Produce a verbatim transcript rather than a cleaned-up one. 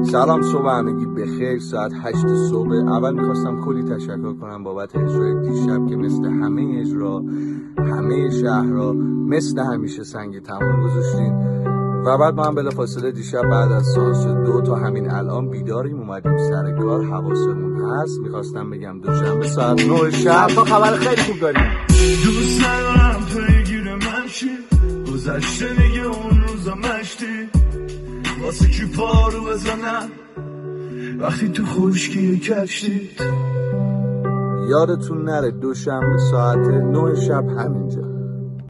سلام، صبح همگی بخیر. ساعت هشت صبح. اول میخواستم کلی تشکر کنم بابت اجرای دیشب که مثل همه اجرا همه شهرها مثل همیشه سنگ تموم گذاشتین و بعد ما هم بلافاصله دیشب بعد از سانس دو تا همین الان بیداریم، اومدیم سر کار، حواسمون هست. میخواستم بگم دوشنبه ساعت نه شب تا خبر خیلی خوب داریم. دوست ندارم پیگیر من شی، گذشته دیگه اون روزا مشتی واسه کی پارو بزنم وقتی تو خشکی کشتید. یادتون نره دوشنبه ساعت نه شب همینجا.